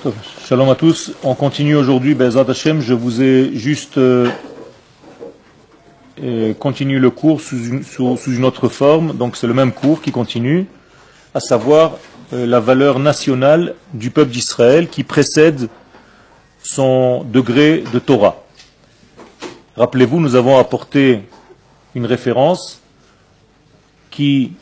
Shalom à tous. On continue aujourd'hui, Be'ezrat Hashem. Je vous ai juste continué le cours sous une autre forme. Donc c'est le même cours qui continue, à savoir la valeur nationale du peuple d'Israël qui précède son degré de Torah. Rappelez-vous, nous avons apporté une référence qui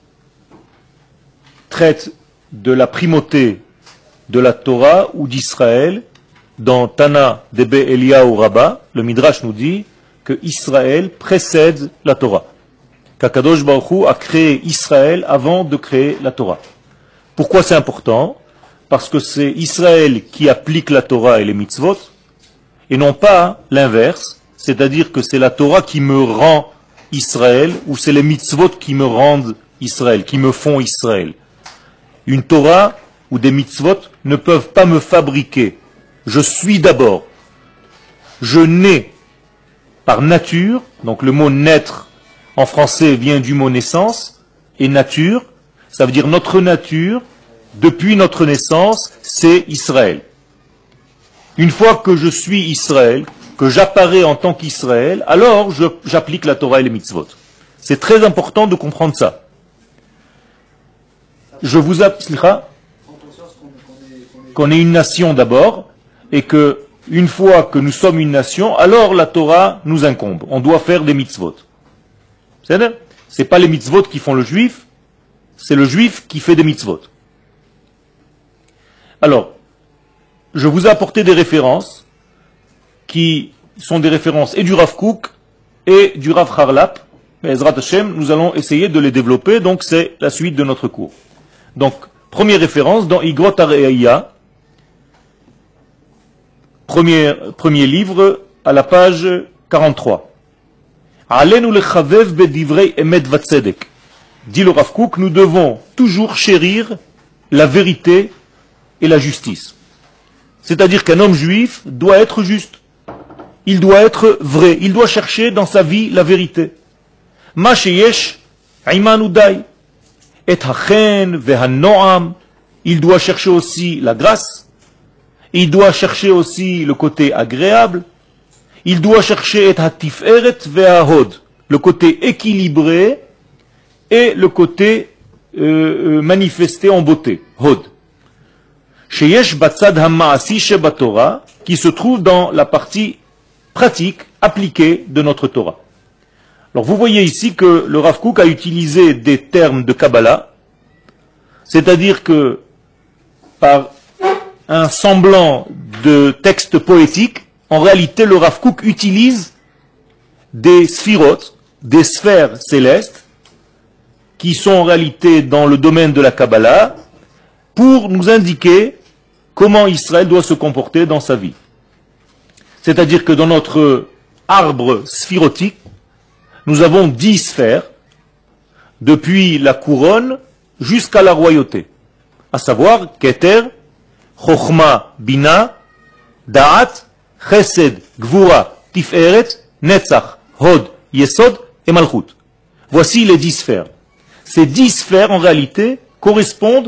traite de la primauté de la Torah ou d'Israël. Dans Tana Debe Eliyahu Rabbah, le Midrash nous dit que Israël précède la Torah. Qu'Akadosh Baruch Hu a créé Israël avant de créer la Torah. Pourquoi c'est important? Parce que c'est Israël qui applique la Torah et les mitzvot, et non pas l'inverse, c'est-à-dire que c'est la Torah qui me rend Israël, ou c'est les mitzvot qui me rendent Israël, qui me font Israël. Une Torah ou des mitzvot ne peuvent pas me fabriquer. Je suis d'abord. Je nais par nature, donc le mot naître en français vient du mot naissance, et nature, ça veut dire notre nature, depuis notre naissance, c'est Israël. Une fois que je suis Israël, que j'apparais en tant qu'Israël, alors j'applique la Torah et les mitzvot. C'est très important de comprendre ça. Je vous appliquerai qu'on est une nation d'abord, et que une fois que nous sommes une nation, alors la Torah nous incombe. On doit faire des mitzvot. C'est pas les mitzvot qui font le juif, c'est le juif qui fait des mitzvot. Alors, je vous ai apporté des références qui sont des références et du Rav Kook et du Rav Harlap. Be'ezrat Hashem, nous allons essayer de les développer, donc c'est la suite de notre cours. Donc, première référence dans Igrot Areya, premier livre, à la page 43. Alenu lechavev bedivrei emet vatzedek. Dit le Rav Kook, nous devons toujours chérir la vérité et la justice. C'est-à-dire qu'un homme juif doit être juste. Il doit être vrai. Il doit chercher dans sa vie la vérité. Ma sheyesh imanu dai. Et hachen ve'hanoam. Il doit chercher aussi la grâce. Il doit chercher aussi le côté agréable. Il doit chercher et hatiferet ve'ahod. Le côté équilibré et le côté manifesté en beauté. Hod. Sheyesh batzad ha'ma'asi shebatorah, qui se trouve dans la partie pratique, appliquée de notre Torah. Alors vous voyez ici que le Rav Kook a utilisé des termes de Kabbalah, c'est-à-dire que par un semblant de texte poétique, en réalité le Rav Kook utilise des sphirotes, des sphères célestes, qui sont en réalité dans le domaine de la Kabbalah, pour nous indiquer comment Israël doit se comporter dans sa vie. C'est-à-dire que dans notre arbre sphirotique, nous avons 10 sphères, depuis la couronne jusqu'à la royauté. À savoir, Keter, Chochma, Bina, Da'at, Chesed, Gvura, Tiferet, Netzach, Hod, Yesod et Malchut. Voici les 10 sphères. Ces 10 sphères, en réalité, correspondent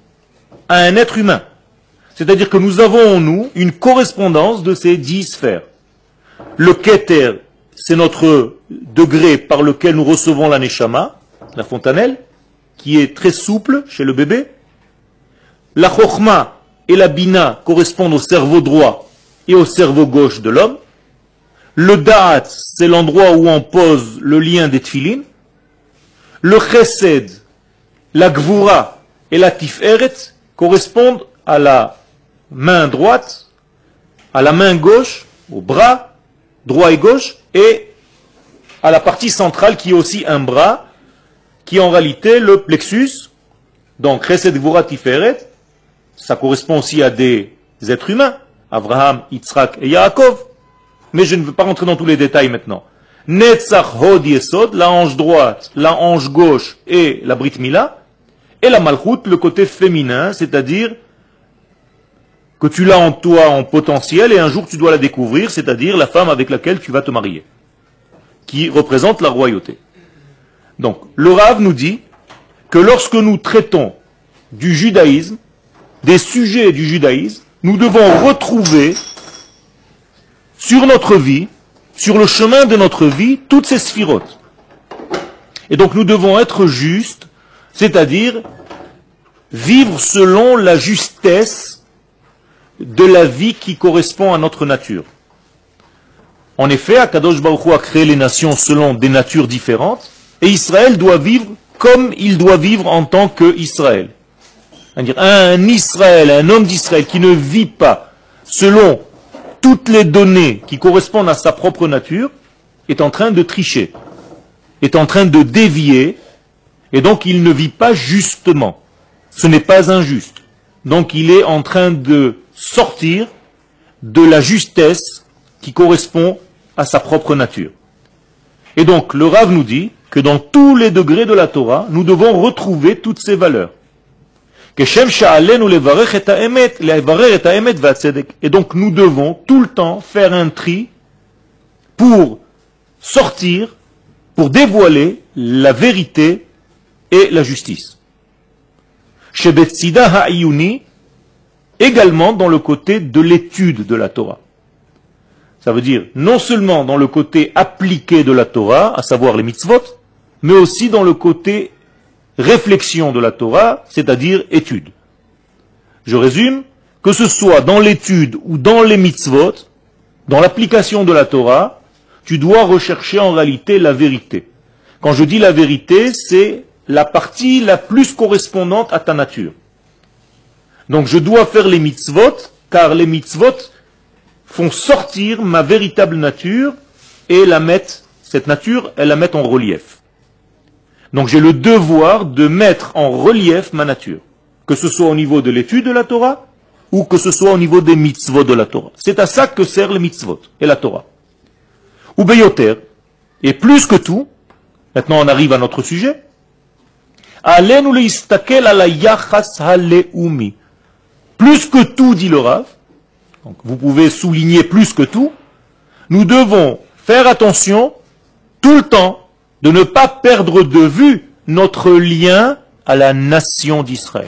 à un être humain. C'est-à-dire que nous avons en nous une correspondance de ces 10 sphères. Le Keter, c'est notre degré par lequel nous recevons la Neshama, la fontanelle, qui est très souple chez le bébé. La Chochma et la Bina correspondent au cerveau droit et au cerveau gauche de l'homme. Le Da'at, c'est l'endroit où on pose le lien des Tfilin. Le Chesed, la Gvura et la Tiferet correspondent à la main droite, à la main gauche, au bras droit et gauche, et à la partie centrale qui est aussi un bras, qui est en réalité le plexus. Donc Chesed, Gvura, Tiferet, ça correspond aussi à des êtres humains, Abraham, Yitzhak et Yaakov, mais je ne veux pas rentrer dans tous les détails maintenant. Netzach, Hod, Yesod, la hanche droite, la hanche gauche et la Brit Mila, et la Malchut, le côté féminin, c'est-à-dire que tu l'as en toi en potentiel et un jour tu dois la découvrir, c'est-à-dire la femme avec laquelle tu vas te marier, qui représente la royauté. Donc, le Rav nous dit que lorsque nous traitons du judaïsme, des sujets du judaïsme, nous devons retrouver sur notre vie, sur le chemin de notre vie, toutes ces sphirotes. Et donc nous devons être justes, c'est-à-dire vivre selon la justesse de la vie qui correspond à notre nature. En effet, Akadosh Baruch Hu a créé les nations selon des natures différentes, et Israël doit vivre comme il doit vivre en tant qu'Israël. C'est-à-dire un Israël, un homme d'Israël qui ne vit pas selon toutes les données qui correspondent à sa propre nature, est en train de tricher, est en train de dévier, et donc il ne vit pas justement. Ce n'est pas injuste. Donc il est en train de sortir de la justesse qui correspond à sa propre nature. Et donc le Rav nous dit que dans tous les degrés de la Torah, nous devons retrouver toutes ces valeurs. Et donc nous devons tout le temps faire un tri pour sortir, pour dévoiler la vérité et la justice. Chez Betsida Ha'iyuni, également dans le côté de l'étude de la Torah. Ça veut dire non seulement dans le côté appliqué de la Torah, à savoir les mitzvot, mais aussi dans le côté réflexion de la Torah, c'est-à-dire étude. Je résume, que ce soit dans l'étude ou dans les mitzvot, dans l'application de la Torah, tu dois rechercher en réalité la vérité. Quand je dis la vérité, c'est la partie la plus correspondante à ta nature. Donc je dois faire les mitzvot, car les mitzvot font sortir ma véritable nature et cette nature, elle la met en relief. Donc j'ai le devoir de mettre en relief ma nature, que ce soit au niveau de l'étude de la Torah, ou que ce soit au niveau des mitzvot de la Torah. C'est à ça que sert les mitzvot et la Torah. Ou beyoter, et plus que tout, maintenant on arrive à notre sujet, alenu leistakel ala yachas haleumi. Plus que tout, dit le Rav, donc vous pouvez souligner plus que tout, nous devons faire attention tout le temps de ne pas perdre de vue notre lien à la nation d'Israël.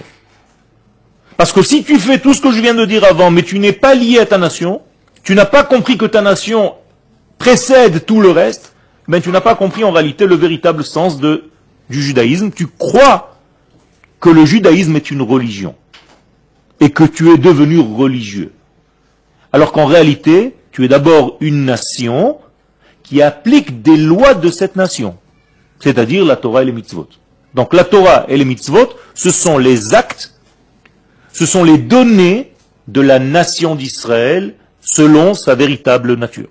Parce que si tu fais tout ce que je viens de dire avant, mais tu n'es pas lié à ta nation, tu n'as pas compris que ta nation précède tout le reste, ben tu n'as pas compris en réalité le véritable sens du judaïsme. Tu crois que le judaïsme est une religion et que tu es devenu religieux. Alors qu'en réalité, tu es d'abord une nation qui applique des lois de cette nation, c'est-à-dire la Torah et les mitzvot. Donc la Torah et les mitzvot, ce sont les actes, ce sont les données de la nation d'Israël selon sa véritable nature.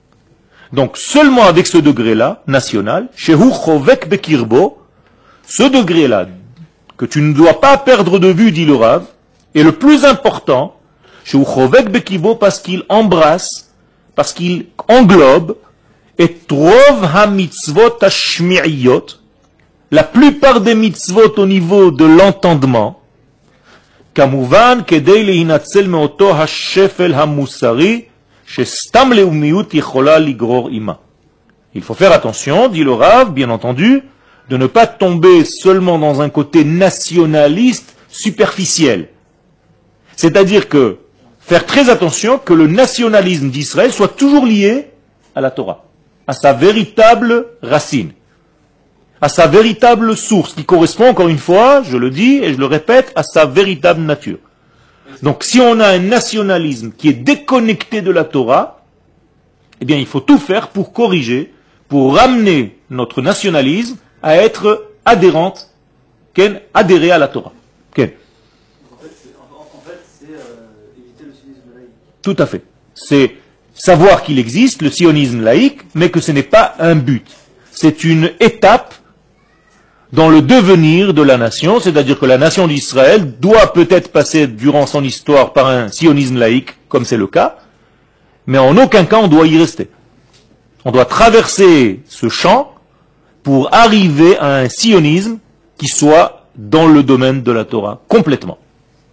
Donc seulement avec ce degré-là, national, Shehu Chovek Bekirbo, ce degré-là, que tu ne dois pas perdre de vue, dit le Rav, est le plus important, Shehu Chovek Bekirbo, parce qu'il embrasse, parce qu'il englobe, et Trov ha-mitzvot ha-shmi'iyot, la plupart des mitzvot au niveau de l'entendement, Kamuvan kedei lehinatzel meoto ha-shefel ha-musari, shestam leumiyut yichola ligror ima. Il faut faire attention, dit le Rav, bien entendu, de ne pas tomber seulement dans un côté nationaliste superficiel. C'est-à-dire que faire très attention que le nationalisme d'Israël soit toujours lié à la Torah, à sa véritable racine, à sa véritable source, qui correspond, encore une fois, je le dis et je le répète, à sa véritable nature. Donc si on a un nationalisme qui est déconnecté de la Torah, eh bien il faut tout faire pour corriger, pour ramener notre nationalisme à être adhérente, adhérer à la Torah. En fait, c'est éviter le sionisme laïque. Tout à fait. C'est savoir qu'il existe le sionisme laïque, mais que ce n'est pas un but. C'est une étape dans le devenir de la nation, c'est-à-dire que la nation d'Israël doit peut-être passer durant son histoire par un sionisme laïque, comme c'est le cas, mais en aucun cas on doit y rester. On doit traverser ce champ pour arriver à un sionisme qui soit dans le domaine de la Torah, complètement. Ok ?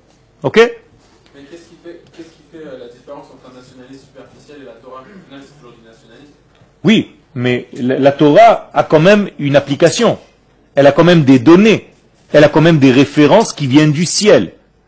Mais qu'est-ce qui fait la différence entre un nationalisme superficiel et la Torah? Au final, c'est toujours du nationalisme. Oui, mais la Torah a quand même une application. Elle a quand même des données. Elle a quand même des références qui viennent du ciel.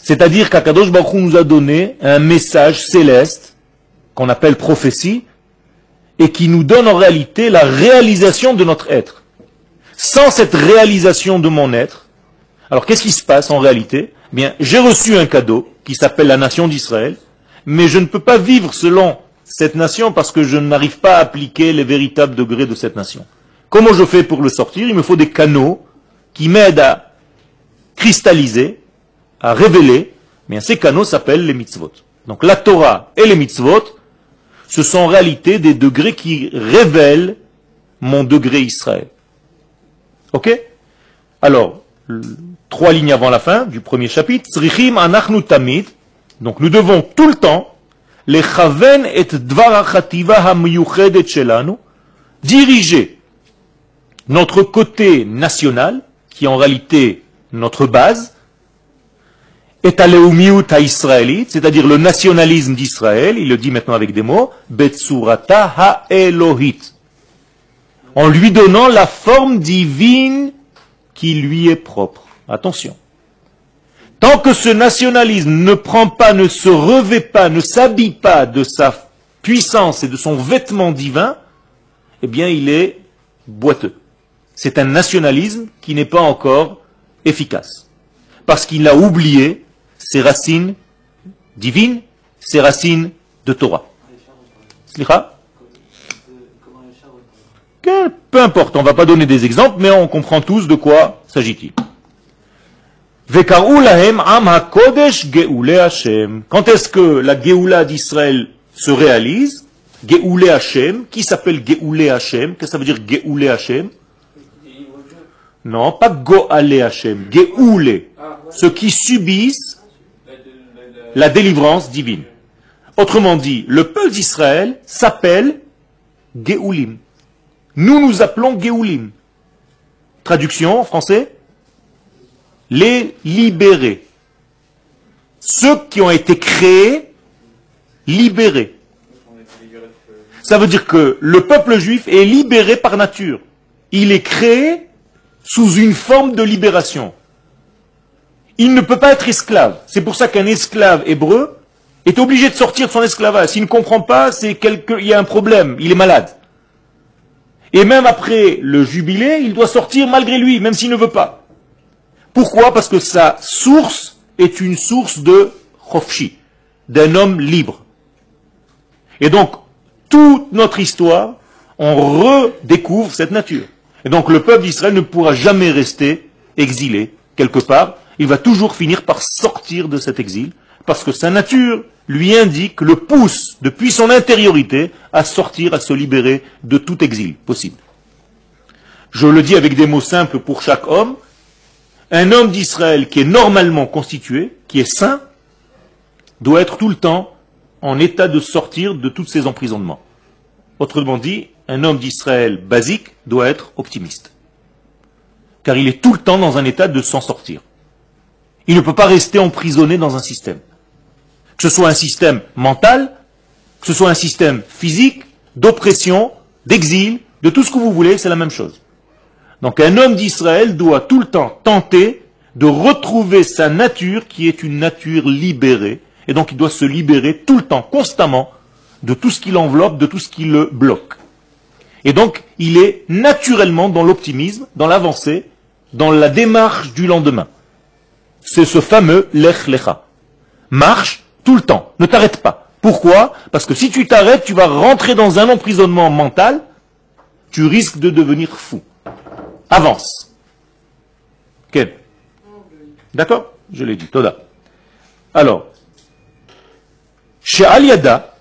C'est-à-dire qu'Akadosh Baruch Hu nous a donné un message céleste, qu'on appelle prophétie, et qui nous donne en réalité la réalisation de notre être. Sans cette réalisation de mon être, alors qu'est-ce qui se passe en réalité? Eh bien, j'ai reçu un cadeau qui s'appelle la nation d'Israël, mais je ne peux pas vivre selon cette nation parce que je n'arrive pas à appliquer les véritables degrés de cette nation. Comment je fais pour le sortir? Il me faut des canaux qui m'aident à cristalliser, à révéler. Mais ces canaux s'appellent les mitzvot. Donc la Torah et les mitzvot, ce sont en réalité des degrés qui révèlent mon degré Israël. Ok? Alors, 3 lignes avant la fin du premier chapitre, Tzrichim anachnu tamid, donc nous devons tout le temps lechaven et dvar hachativa hamiyuchedet shelanu, diriger notre côté national, qui est en réalité notre base, et aleumiut haïsraélite, c'est-à-dire le nationalisme d'Israël, il le dit maintenant avec des mots, betsurata ha-elohit, en lui donnant la forme divine qui lui est propre. Attention. Tant que ce nationalisme ne prend pas, ne se revêt pas, ne s'habille pas de sa puissance et de son vêtement divin, eh bien il est boiteux. C'est un nationalisme qui n'est pas encore efficace. Parce qu'il a oublié ses racines divines, ses racines de Torah. Slicha? Peu importe, on ne va pas donner des exemples, mais on comprend tous de quoi s'agit-il. Quand est-ce que la Géoula d'Israël se réalise? Géoulé Hashem, qui s'appelle Géoulé Hashem? Qu'est-ce que ça veut dire Géoulé Hashem? Non, pas Goalé Hashem, Géoulé, ceux qui subissent la délivrance divine. Autrement dit, le peuple d'Israël s'appelle Géoulim. Nous nous appelons Géoulim. Traduction en français? Les libérés. Ceux qui ont été créés, libérés. Ça veut dire que le peuple juif est libéré par nature. Il est créé sous une forme de libération. Il ne peut pas être esclave. C'est pour ça qu'un esclave hébreu est obligé de sortir de son esclavage. S'il ne comprend pas, il y a un problème, il est malade. Et même après le jubilé, il doit sortir malgré lui, même s'il ne veut pas. Pourquoi? Parce que sa source est une source de chofshi, d'un homme libre. Et donc, toute notre histoire, on redécouvre cette nature. Et donc, le peuple d'Israël ne pourra jamais rester exilé quelque part. Il va toujours finir par sortir de cet exil, parce que sa nature lui indique, le pousse depuis son intériorité à sortir, à se libérer de tout exil possible. Je le dis avec des mots simples pour chaque homme. Un homme d'Israël qui est normalement constitué, qui est saint, doit être tout le temps en état de sortir de tous ses emprisonnements. Autrement dit, un homme d'Israël basique doit être optimiste. Car il est tout le temps dans un état de s'en sortir. Il ne peut pas rester emprisonné dans un système. Que ce soit un système mental, que ce soit un système physique, d'oppression, d'exil, de tout ce que vous voulez, c'est la même chose. Donc un homme d'Israël doit tout le temps tenter de retrouver sa nature qui est une nature libérée. Et donc il doit se libérer tout le temps, constamment, de tout ce qui l'enveloppe, de tout ce qui le bloque. Et donc il est naturellement dans l'optimisme, dans l'avancée, dans la démarche du lendemain. C'est ce fameux Lech Lecha. Marche tout le temps, ne t'arrête pas. Pourquoi? Parce que si tu t'arrêtes, tu vas rentrer dans un emprisonnement mental, tu risques de devenir fou. Avance. Quel? D'accord? Je l'ai dit. Toda. Alors, chez Aliada,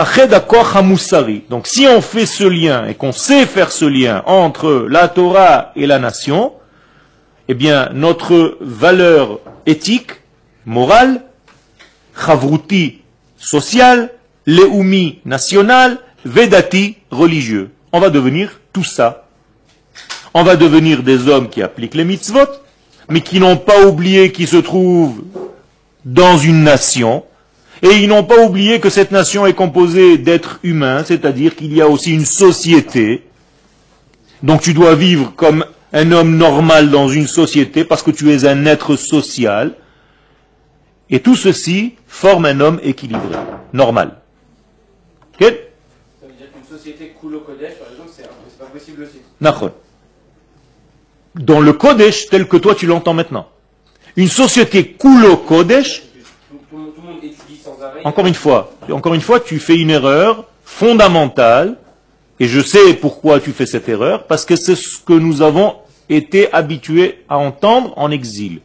donc si on fait ce lien et qu'on sait faire ce lien entre la Torah et la nation, eh bien notre valeur éthique, morale, chavruti, sociale, leumi, national, vedati, religieux. On va devenir tout ça. On va devenir des hommes qui appliquent les mitzvot, mais qui n'ont pas oublié qu'ils se trouvent dans une nation, et ils n'ont pas oublié que cette nation est composée d'êtres humains, c'est-à-dire qu'il y a aussi une société. Donc tu dois vivre comme un homme normal dans une société, parce que tu es un être social, Et tout ceci forme un homme équilibré, normal. Ok? Ça veut dire qu'une société cool au Kodesh, par exemple, c'est pas possible aussi. Nachon. Dans le Kodesh tel que toi tu l'entends maintenant. Une société Kulo Kodesh, Tout le monde étudie sans arrêt. encore une fois, tu fais une erreur fondamentale, et je sais pourquoi tu fais cette erreur, parce que c'est ce que nous avons été habitués à entendre en exil.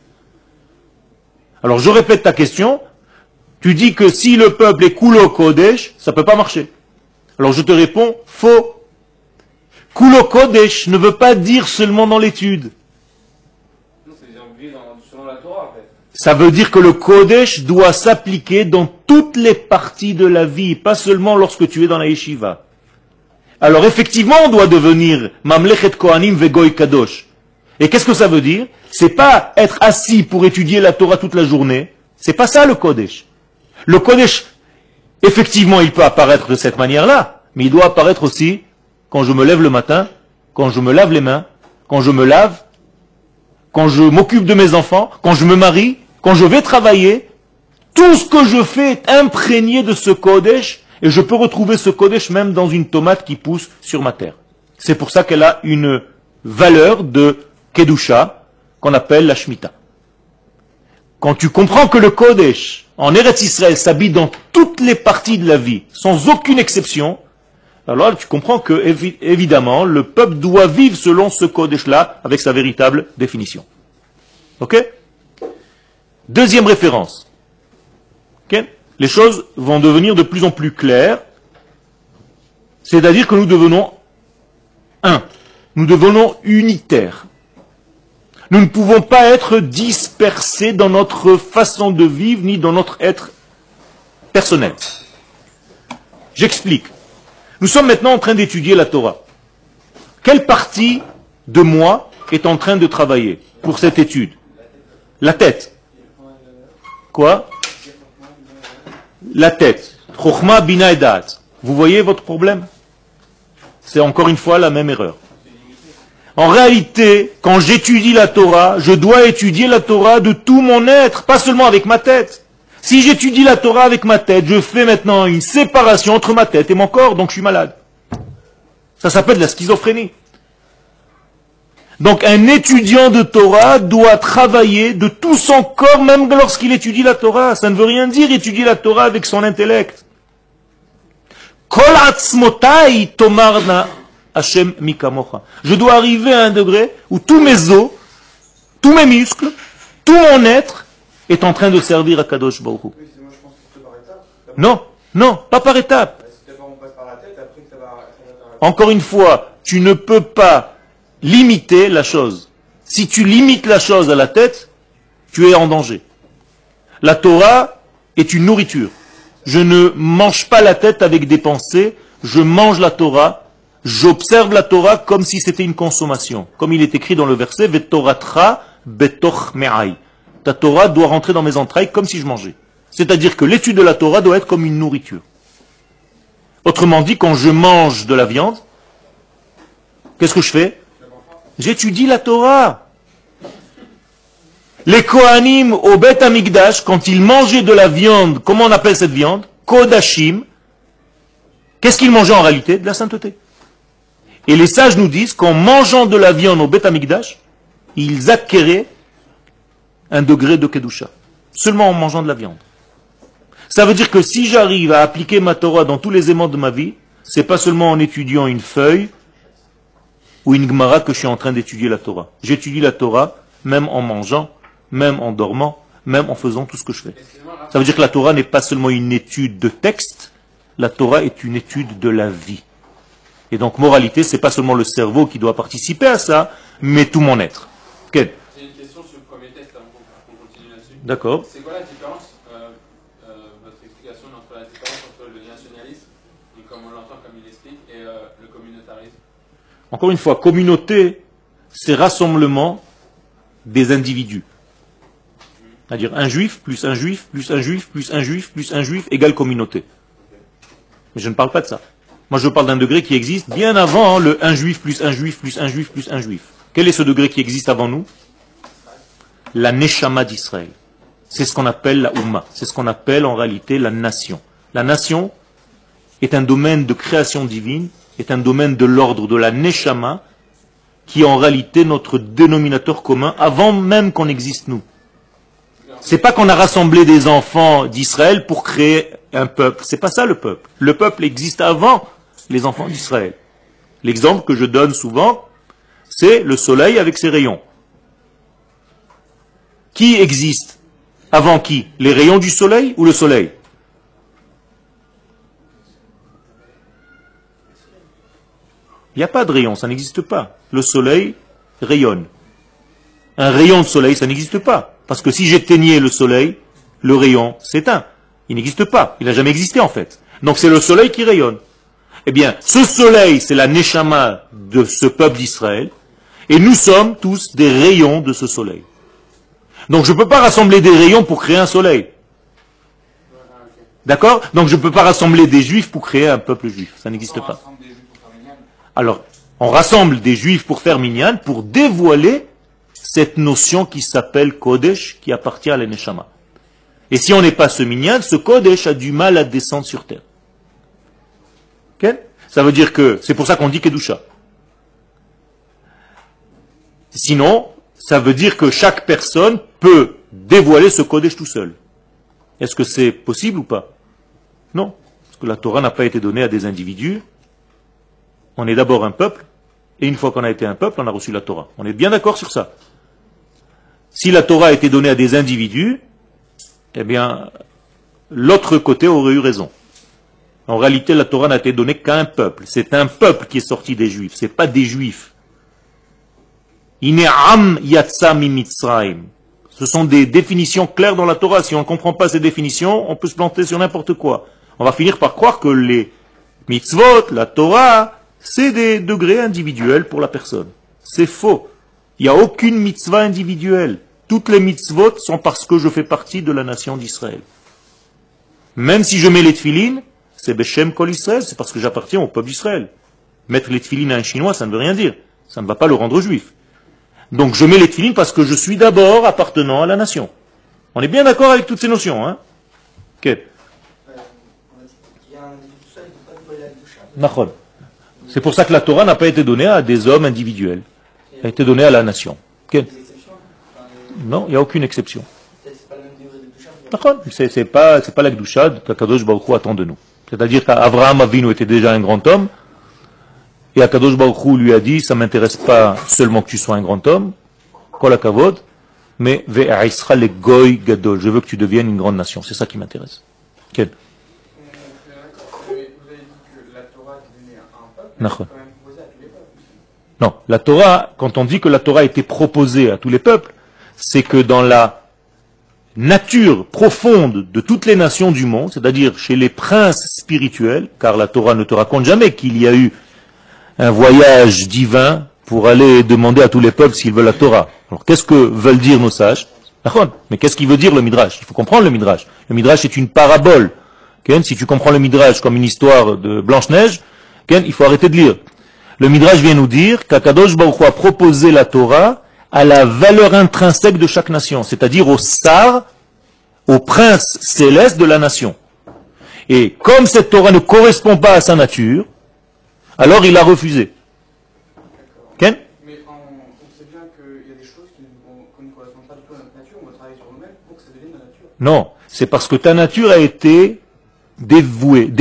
Alors je répète ta question, tu dis que si le peuple est Kulo Kodesh, ça ne peut pas marcher. Alors je te réponds, faux. Kulo Kodesh ne veut pas dire seulement dans l'étude. Non, c'est vivre selon la Torah, en fait. Ça veut dire que le Kodesh doit s'appliquer dans toutes les parties de la vie, pas seulement lorsque tu es dans la yeshiva. Alors effectivement, on doit devenir Mamlechet Kohanim Vegoy Kadosh. Et qu'est-ce que ça veut dire? C'est pas être assis pour étudier la Torah toute la journée. C'est pas ça le Kodesh. Le Kodesh, effectivement, il peut apparaître de cette manière-là, mais il doit apparaître aussi quand je me lève le matin, quand je me lave les mains, quand je me lave, quand je m'occupe de mes enfants, quand je me marie, quand je vais travailler. Tout ce que je fais est imprégné de ce Kodesh, et je peux retrouver ce Kodesh même dans une tomate qui pousse sur ma terre. C'est pour ça qu'elle a une valeur de Kedusha, qu'on appelle la Shemitah. Quand tu comprends que le Kodesh, en Eretz Israël, s'habille dans toutes les parties de la vie, sans aucune exception, alors tu comprends que, évidemment, le peuple doit vivre selon ce Kodesh-là, avec sa véritable définition. Ok? Deuxième référence. Ok? Les choses vont devenir de plus en plus claires, c'est-à-dire que nous devenons un. Nous devenons unitaires. Nous ne pouvons pas être dispersés dans notre façon de vivre, ni dans notre être personnel. J'explique. Nous sommes maintenant en train d'étudier la Torah. Quelle partie de moi est en train de travailler pour cette étude? La tête. Quoi? La tête. Chochma, Bina et Da'at. Vous voyez votre problème? C'est encore une fois la même erreur. En réalité, quand j'étudie la Torah, je dois étudier la Torah de tout mon être, pas seulement avec ma tête. Si j'étudie la Torah avec ma tête, je fais maintenant une séparation entre ma tête et mon corps, donc je suis malade. Ça s'appelle la schizophrénie. Donc un étudiant de Torah doit travailler de tout son corps, même lorsqu'il étudie la Torah. Ça ne veut rien dire étudier la Torah avec son intellect. Kol atzmotai tomarna Hashem mikamocha. Je dois arriver à un degré où tous mes os, tous mes muscles, tout mon être est en train de servir à Kadosh Baruch Hu. Oui, moi je pense que c'est par étapes. Non, non, pas par étapes. D'abord on passe par la tête, après que ça va Encore une fois, tu ne peux pas limiter la chose. Si tu limites la chose à la tête, tu es en danger. La Torah est une nourriture. Je ne mange pas la tête avec des pensées, je mange la Torah, j'observe la Torah comme si c'était une consommation. Comme il est écrit dans le verset, Vetoratra betoch me'ai. Ta Torah doit rentrer dans mes entrailles comme si je mangeais. C'est-à-dire que l'étude de la Torah doit être comme une nourriture. Autrement dit, quand je mange de la viande, qu'est-ce que je fais? J'étudie la Torah. Les Kohanim au Beth Amikdash, quand ils mangeaient de la viande, comment on appelle cette viande? Kodashim. Qu'est-ce qu'ils mangeaient en réalité? De la sainteté. Et les sages nous disent qu'en mangeant de la viande au Beth Amikdash, ils acquéraient un degré de Kedusha. Seulement en mangeant de la viande. Ça veut dire que si j'arrive à appliquer ma Torah dans tous les aimants de ma vie, c'est pas seulement en étudiant une feuille ou une Gemara que je suis en train d'étudier la Torah. J'étudie la Torah même en mangeant, même en dormant, même en faisant tout ce que je fais. Ça veut dire que la Torah n'est pas seulement une étude de texte, la Torah est une étude de la vie. Et donc, moralité, c'est pas seulement le cerveau qui doit participer à ça, mais tout mon être. Quel? J'ai une question sur le premier texte avant qu'on continue là-dessus. D'accord. C'est quoi la différence, votre explication entre la différence entre le nationalisme, et comme on l'entend, comme il explique, et le communautarisme? Encore une fois, communauté, c'est rassemblement des individus. C'est-à-dire un juif, plus un juif, plus un juif, plus un juif, plus un juif, égale communauté. Mais je ne parle pas de ça. Moi, je parle d'un degré qui existe bien avant le un juif, plus un juif, plus un juif, plus un juif. Quel est ce degré qui existe avant nous? La Neshama d'Israël. C'est ce qu'on appelle la Oumma. C'est ce qu'on appelle en réalité la nation. La nation est un domaine de création divine, est un domaine de l'ordre de la Neshama, qui est en réalité notre dénominateur commun avant même qu'on existe nous. C'est pas qu'on a rassemblé des enfants d'Israël pour créer un peuple. C'est pas ça le peuple. Le peuple existe avant les enfants d'Israël. L'exemple que je donne souvent, c'est le soleil avec ses rayons. Qui existe avant qui? Les rayons du soleil ou le soleil? Il n'y a pas de rayon, ça n'existe pas. Le soleil rayonne. Un rayon de soleil, ça n'existe pas. Parce que si j'éteignais le soleil, le rayon s'éteint. Il n'existe pas. Il n'a jamais existé en fait. Donc c'est le soleil qui rayonne. Eh bien, ce soleil, c'est la neshama de ce peuple d'Israël. Et nous sommes tous des rayons de ce soleil. Donc je ne peux pas rassembler des rayons pour créer un soleil. D'accord? Donc je ne peux pas rassembler des juifs pour créer un peuple juif. Ça n'existe pas. Alors, on rassemble des juifs pour faire minyan, pour dévoiler cette notion qui s'appelle Kodesh, qui appartient à la Neshama. Et si on n'est pas ce minyan, ce Kodesh a du mal à descendre sur terre. Okay? Ça veut dire que, c'est pour ça qu'on dit Kedusha. Sinon, ça veut dire que chaque personne peut dévoiler ce Kodesh tout seul. Est-ce que c'est possible ou pas? Non. Parce que la Torah n'a pas été donnée à des individus. On est d'abord un peuple, et une fois qu'on a été un peuple, on a reçu la Torah. On est bien d'accord sur ça. Si la Torah a été donnée à des individus, eh bien, l'autre côté aurait eu raison. En réalité, la Torah n'a été donnée qu'à un peuple. C'est un peuple qui est sorti des Juifs, c'est pas des Juifs. Ine'am yatsa mi Mitzrayim. Ce sont des définitions claires dans la Torah. Si on ne comprend pas ces définitions, on peut se planter sur n'importe quoi. On va finir par croire que les mitzvot, la Torah, c'est des degrés individuels pour la personne. C'est faux. Il n'y a aucune mitzvah individuelle. Toutes les mitzvot sont parce que je fais partie de la nation d'Israël. Même si je mets les tefilines, c'est Beshem Kol Israël, c'est parce que j'appartiens au peuple d'Israël. Mettre les tefilines à un Chinois, ça ne veut rien dire. Ça ne va pas le rendre juif. Donc je mets les tefilines parce que je suis d'abord appartenant à la nation. On est bien d'accord avec toutes ces notions, hein? Okay. C'est pour ça que la Torah n'a pas été donnée à des hommes individuels. Elle a été donnée à la nation. Okay. Non, il n'y a aucune exception. C'est pas la Kedusha qu'Akadosh Baruch Hu attend de nous. C'est-à-dire qu'Avraham Avinu était déjà un grand homme, et Akadosh Baruch Hu lui a dit, ça m'intéresse pas seulement que tu sois un grand homme, Kol HaKavod, mais Ve'aisra le Goy Gadol, je veux que tu deviennes une grande nation. C'est ça qui m'intéresse. Okay. Non, la Torah, quand on dit que la Torah a été proposée à tous les peuples, c'est que dans la nature profonde de toutes les nations du monde, c'est-à-dire chez les princes spirituels, car la Torah ne te raconte jamais qu'il y a eu un voyage divin pour aller demander à tous les peuples s'ils veulent la Torah. Alors qu'est-ce que veulent dire nos sages? Mais qu'est-ce qu'il veut dire le Midrash? Il faut comprendre le Midrash. Le Midrash est une parabole. Si tu comprends le Midrash comme une histoire de Blanche-Neige, il faut arrêter de lire. Le Midrash vient nous dire qu'Akadosh Baruch Hu a proposé la Torah à la valeur intrinsèque de chaque nation, c'est-à-dire au sar, au prince céleste de la nation. Et comme cette Torah ne correspond pas à sa nature, alors il a refusé. Okay? Mais on sait bien qu'il y a des choses qui ne correspondent pas du tout à notre nature, on va travailler sur nous-mêmes pour que ça devienne la nature. Non, c'est parce que ta nature a été déviée,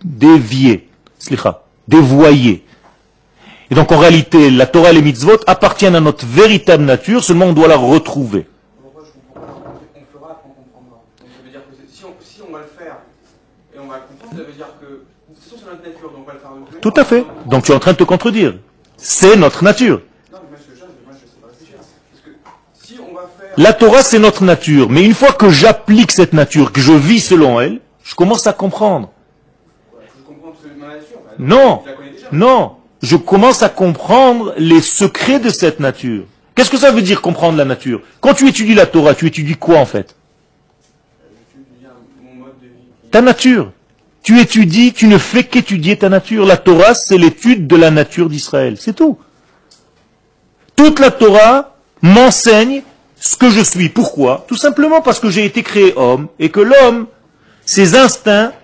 dévoyée. Et donc en réalité, la Torah et les mitzvot appartiennent à notre véritable nature, seulement on doit la retrouver. Pourquoi je comprends pas? On fera, après on comprendra. Donc ça veut dire que si on va le faire et on va le comprendre, ça veut dire que c'est sur notre nature, donc on va le faire de nous-mêmes. Tout à fait. Donc tu es en train de te contredire. C'est notre nature. Non, mais moi je sais pas réfléchir. Parce que si on va faire... La Torah c'est notre nature, mais une fois que j'applique cette nature, que je vis selon elle, je commence à comprendre. Ouais, je comprends ma nature. Non, je la connais déjà. non. Je commence à comprendre les secrets de cette nature. Qu'est-ce que ça veut dire comprendre la nature? Quand tu étudies la Torah, tu étudies quoi en fait? J'étudie mon mode de vie. Ta nature. Tu étudies, tu ne fais qu'étudier ta nature. La Torah, c'est l'étude de la nature d'Israël. C'est tout. Toute la Torah m'enseigne ce que je suis. Pourquoi? Tout simplement parce que j'ai été créé homme et que l'homme, ses instincts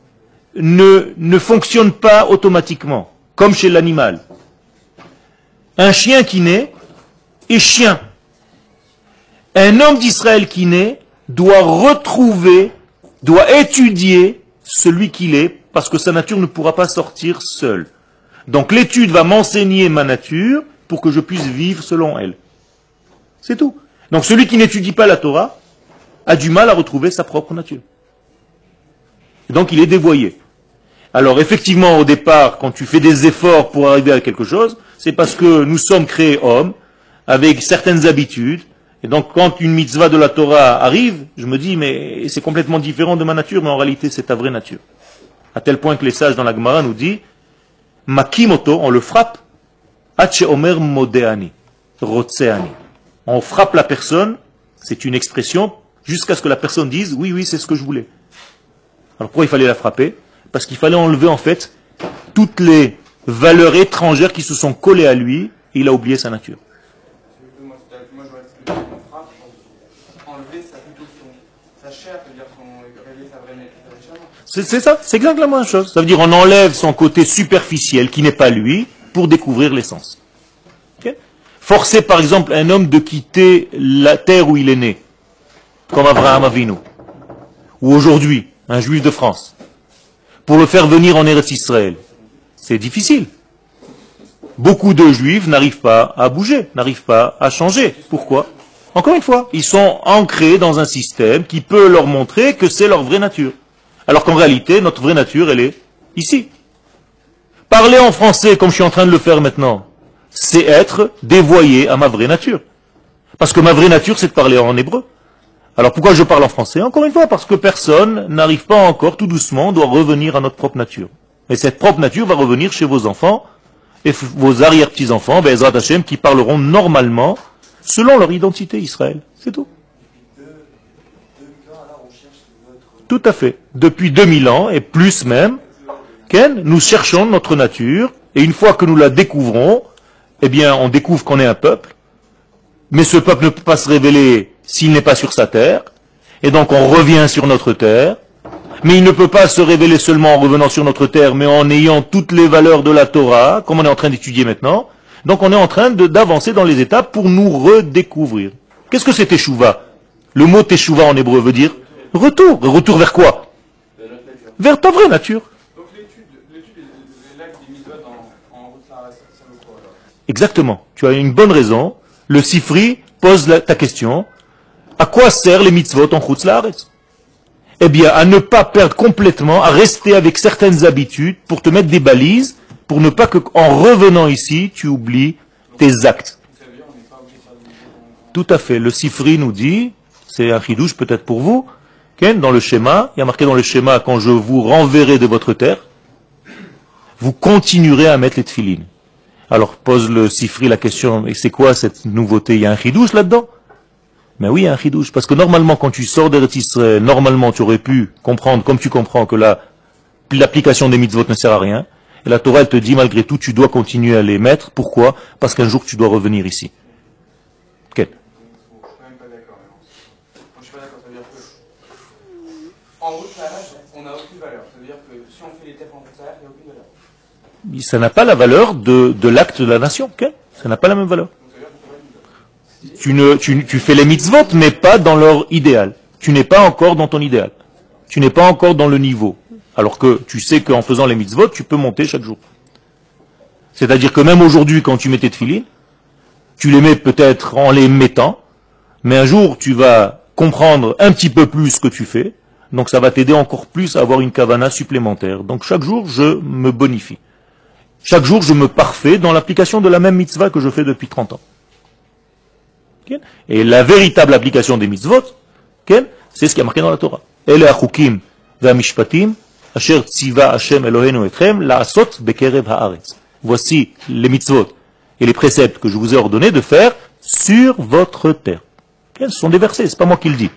ne fonctionnent pas automatiquement, comme chez l'animal. Un chien qui naît est chien. Un homme d'Israël qui naît doit retrouver, doit étudier celui qu'il est, parce que sa nature ne pourra pas sortir seule. Donc l'étude va m'enseigner ma nature pour que je puisse vivre selon elle. C'est tout. Donc celui qui n'étudie pas la Torah a du mal à retrouver sa propre nature. Et donc il est dévoyé. Alors effectivement, au départ, quand tu fais des efforts pour arriver à quelque chose, c'est parce que nous sommes créés hommes, avec certaines habitudes. Et donc quand une mitzvah de la Torah arrive, je me dis, mais c'est complètement différent de ma nature, mais en réalité c'est ta vraie nature. À tel point que les sages dans la Gemara nous disent, Makimoto, on le frappe, Atche Omer Modeani, Rotseani. On frappe la personne, c'est une expression, jusqu'à ce que la personne dise, oui, oui, c'est ce que je voulais. Alors pourquoi il fallait la frapper? Parce qu'il fallait enlever en fait toutes les valeurs étrangères qui se sont collées à lui, et il a oublié sa nature. Moi, j'aurais dit que on frappe, enlever sa chair, c'est-à-dire révéler sa vraie nature. C'est ça, c'est exactement la même chose. Ça veut dire on enlève son côté superficiel qui n'est pas lui pour découvrir l'essence. Okay? Forcer par exemple un homme de quitter la terre où il est né, comme Abraham Avinu, ou aujourd'hui un juif de France, pour le faire venir en Eretz Israël, c'est difficile. Beaucoup de juifs n'arrivent pas à bouger, n'arrivent pas à changer. Pourquoi? Encore une fois, ils sont ancrés dans un système qui peut leur montrer que c'est leur vraie nature. Alors qu'en réalité, notre vraie nature, elle est ici. Parler en français, comme je suis en train de le faire maintenant, c'est être dévoyé à ma vraie nature. Parce que ma vraie nature, c'est de parler en hébreu. Alors pourquoi je parle en français? Encore une fois, parce que personne n'arrive pas encore, tout doucement, doit revenir à notre propre nature. Et cette propre nature va revenir chez vos enfants et vos arrière-petits-enfants, Be'ezrat Hashem, qui parleront normalement selon leur identité Israël. C'est tout. Tout à fait. Depuis 2000 ans, et plus même, nous cherchons notre nature, et une fois que nous la découvrons, eh bien, on découvre qu'on est un peuple, mais ce peuple ne peut pas se révéler s'il n'est pas sur sa terre, et donc on revient sur notre terre, mais il ne peut pas se révéler seulement en revenant sur notre terre, mais en ayant toutes les valeurs de la Torah, comme on est en train d'étudier maintenant. Donc on est en train d'avancer dans les étapes pour nous redécouvrir. Qu'est-ce que c'est Teshuvah? Le mot Teshuvah en hébreu veut dire retour. Retour vers quoi? Vers ta vraie nature. Donc l'étude et l'acte des mitzvot en route là, ça veut quoi alors? Exactement. Tu as une bonne raison. Le Sifri pose ta question. À quoi servent les mitzvot en Chutz La'aretz? Eh bien, à ne pas perdre complètement, à rester avec certaines habitudes pour te mettre des balises, pour ne pas que, en revenant ici, tu oublies tes actes. Tout à fait. Le Sifri nous dit, c'est un chidouche peut-être pour vous, dans le schéma, il y a marqué dans le schéma, quand je vous renverrai de votre terre, vous continuerez à mettre les tefilines. Alors pose le Sifri la question, et c'est quoi cette nouveauté? Il y a un chidouche là-dedans? Mais oui, il y a un chidouche, parce que normalement, quand tu sors d'Eretz Israël, normalement, tu aurais pu comprendre, comme tu comprends, que l'application des mitzvot ne sert à rien. Et la Torah, elle te dit, malgré tout, tu dois continuer à les mettre. Pourquoi? Parce qu'un jour, tu dois revenir ici. Ok. Je suis même pas d'accord. Je suis pas d'accord, ça veut dire que en route là, on n'a aucune valeur. Ça veut dire que si on fait les tests en route là, il n'y a aucune valeur. Ça n'a pas la valeur de l'acte de la nation. Okay, ça n'a pas la même valeur. Tu fais les mitzvot, mais pas dans leur idéal. Tu n'es pas encore dans ton idéal. Tu n'es pas encore dans le niveau. Alors que tu sais qu'en faisant les mitzvot, tu peux monter chaque jour. C'est-à-dire que même aujourd'hui, quand tu mets tes tefilines, tu les mets peut-être en les mettant, mais un jour, tu vas comprendre un petit peu plus ce que tu fais, donc ça va t'aider encore plus à avoir une kavana supplémentaire. Donc chaque jour, je me bonifie. Chaque jour, je me parfais dans l'application de la même mitzvah que je fais depuis 30 ans. Et la véritable application des mitzvot, c'est ce qui est marqué dans la Torah. Ele achukim ve'amishpatim asher tziva Hashem Eloheinu etchem la'asot bekerev haaretz. Voici les mitzvot et les préceptes que je vous ai ordonné de faire sur votre terre. Ce sont des versets, c'est pas moi qui le dis.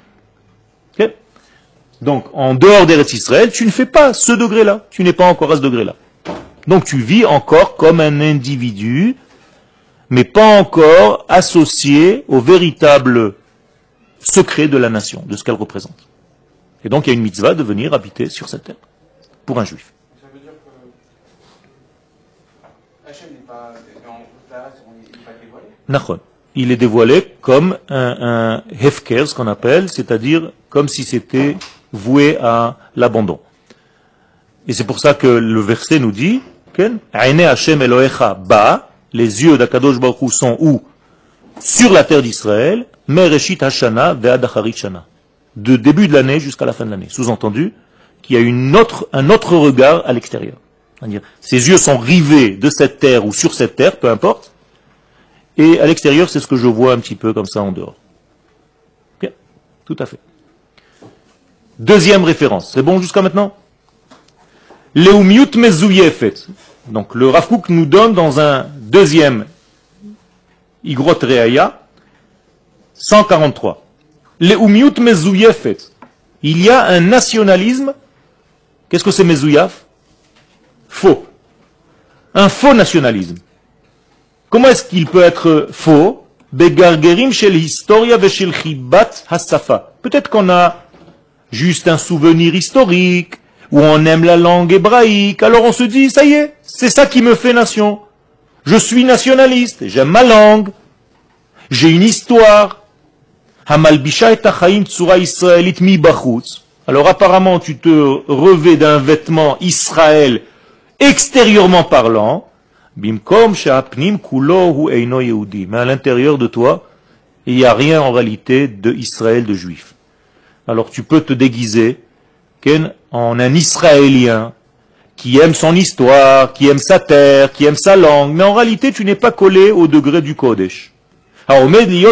Donc, en dehors d'Eretz Israël, tu ne fais pas ce degré-là. Tu n'es pas encore à ce degré-là. Donc, tu vis encore comme un individu, mais pas encore associé au véritable secret de la nation, de ce qu'elle représente. Et donc il y a une mitzvah de venir habiter sur cette terre, pour un juif. Ça veut dire que Hachem n'est pas dévoilé. Nachon. Il est dévoilé comme un hefker, ce qu'on appelle, c'est-à-dire comme si c'était voué à l'abandon. Et c'est pour ça que le verset nous dit, Aine Hashem Elohecha ba, les yeux d'Akadosh Baruch Hu sont où? Sur la terre d'Israël, Mereshit Hashana ve'ad Acharit Shana. De début de l'année jusqu'à la fin de l'année. Sous-entendu qu'il y a un autre regard à l'extérieur. C'est-à-dire, ses yeux sont rivés de cette terre ou sur cette terre, peu importe. Et à l'extérieur, c'est ce que je vois un petit peu comme ça en dehors. Bien, tout à fait. Deuxième référence, c'est bon jusqu'à maintenant? Leumiut mezuyefet. Donc le Rav Kook nous donne dans un deuxième Igrot Reaya, 143. Leumiut mezuyefet. Il y a un nationalisme. Qu'est-ce que c'est mezuyaf? Faux. Un faux nationalisme. Comment est-ce qu'il peut être faux? Begargerim shel historia veshel chibat hasafa. Peut-être qu'on a juste un souvenir historique, ou on aime la langue hébraïque, alors on se dit, ça y est, c'est ça qui me fait nation. Je suis nationaliste, j'aime ma langue, j'ai une histoire. Hamalbisha et tachaim tsura israélite mi bachutz. Alors apparemment tu te revêts d'un vêtement Israël extérieurement parlant, bimkom she'apnim kulo hu eino yehudi. Mais à l'intérieur de toi, il n'y a rien en réalité de Israël, de juif. Alors tu peux te déguiser en un Israélien qui aime son histoire, qui aime sa terre, qui aime sa langue, mais en réalité tu n'es pas collé au degré du Kodesh. Un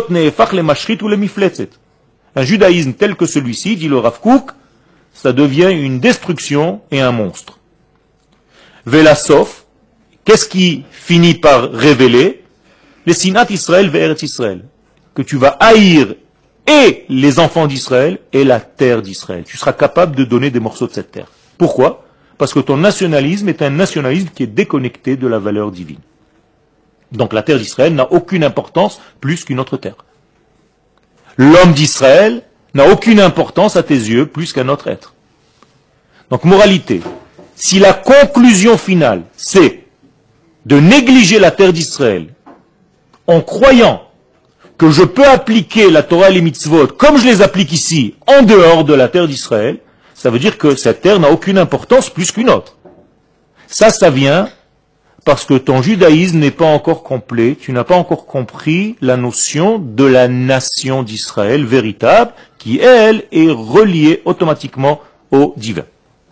judaïsme tel que celui-ci, dit le Rav Kook, ça devient une destruction et un monstre. Velasof, qu'est-ce qui finit par révéler? Les sinat Israël ve'eretz Israël, que tu vas haïr et les enfants d'Israël et la terre d'Israël. Tu seras capable de donner des morceaux de cette terre. Pourquoi? Parce que ton nationalisme est un nationalisme qui est déconnecté de la valeur divine. Donc la terre d'Israël n'a aucune importance plus qu'une autre terre. L'homme d'Israël n'a aucune importance à tes yeux plus qu'un autre être. Donc moralité, si la conclusion finale c'est de négliger la terre d'Israël en croyant que je peux appliquer la Torah et les mitzvot comme je les applique ici, en dehors de la terre d'Israël, ça veut dire que cette terre n'a aucune importance plus qu'une autre. Ça vient parce que ton judaïsme n'est pas encore complet, tu n'as pas encore compris la notion de la nation d'Israël véritable, qui, elle, est reliée automatiquement au divin.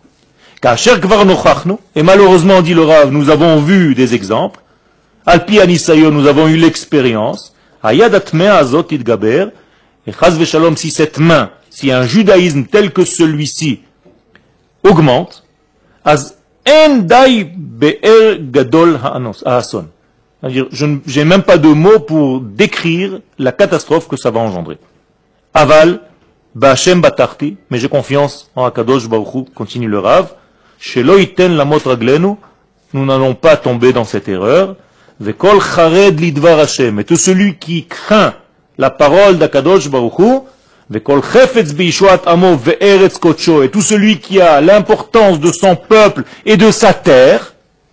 Et malheureusement, dit le Rav, nous avons vu des exemples, Alpi Anisayon, nous avons eu l'expérience, et chas v'shalom, si cette main, si un judaïsme tel que celui-ci augmente, c'est-à-dire, je n'ai même pas de mots pour décrire la catastrophe que ça va engendrer. Aval, Ba'Hashem batarti, mais j'ai confiance en Akadosh Baruch Hu, continue le Rav, shelo iten lamot raglenu, nous n'allons pas tomber dans cette erreur, Vekol chared lidvar Hashem, et tout celui qui craint la parole d'Akadosh Baruch Hu, Vekol chefetz be'ishuat amo ve'eretz kodsho, et tout celui qui a l'importance de son peuple et de sa terre,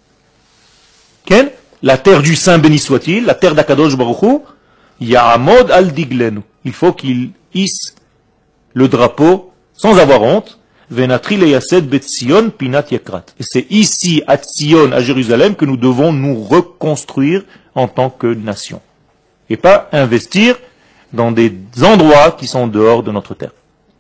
la terre du Saint béni soit-il, la terre d'Akadosh Baruch Hu, ya'amod al diglenu, il faut qu'il hisse le drapeau sans avoir honte, venatri leyased betzion pinat yakrat. Et c'est ici à Tzion, à Jérusalem, que nous devons nous reconstruire en tant que nation. Et pas investir dans des endroits qui sont dehors de notre terre.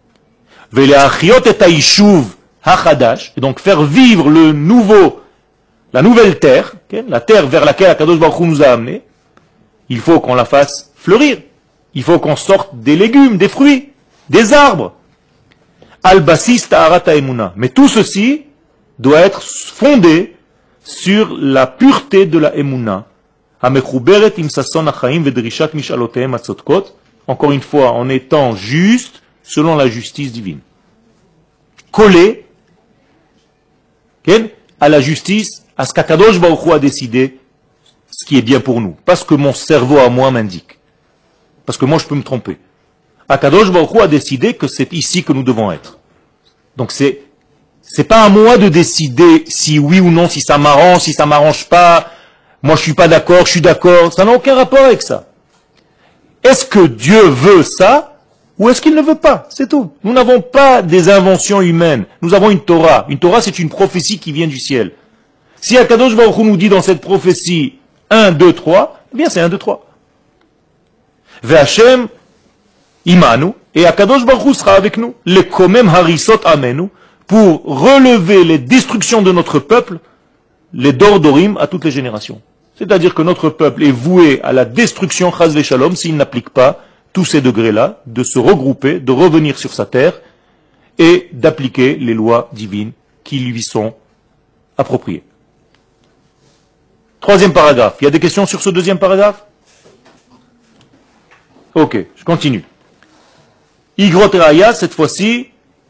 Et donc faire vivre le nouveau, la nouvelle terre, la terre vers laquelle Akadosh Baruch Hu nous a amenés, il faut qu'on la fasse fleurir. Il faut qu'on sorte des légumes, des fruits, des arbres. Al-Basis Ta'arata Emuna. Mais tout ceci doit être fondé sur la pureté de la Emuna. Encore une fois, en étant juste selon la justice divine. Collé à la justice, à ce qu'Akadosh Baruch Hu a décidé, ce qui est bien pour nous. Pas ce que mon cerveau à moi m'indique. Parce que moi je peux me tromper. Akadosh Baruch Hu a décidé que c'est ici que nous devons être. Donc c'est pas à moi de décider si oui ou non, si ça m'arrange, si ça m'arrange pas. Moi je suis pas d'accord, je suis d'accord. Ça n'a aucun rapport avec ça. Est-ce que Dieu veut ça ou est-ce qu'il ne veut pas? C'est tout. Nous n'avons pas des inventions humaines. Nous avons une Torah. Une Torah, c'est une prophétie qui vient du ciel. Si Akadosh Baruch Hu nous dit dans cette prophétie 1, 2, 3, eh bien c'est 1, 2, 3. Ve'Hashem imanu, et Akadosh Baruch Hu sera avec nous. Le komem harisot amenu, pour relever les destructions de notre peuple, les dordorim à toutes les générations. C'est-à-dire que notre peuple est voué à la destruction, chas v'shalom, s'il n'applique pas tous ces degrés-là, de se regrouper, de revenir sur sa terre, et d'appliquer les lois divines qui lui sont appropriées. Troisième paragraphe. Il y a des questions sur ce deuxième paragraphe? Ok, je continue. Igrot Raya, cette fois-ci,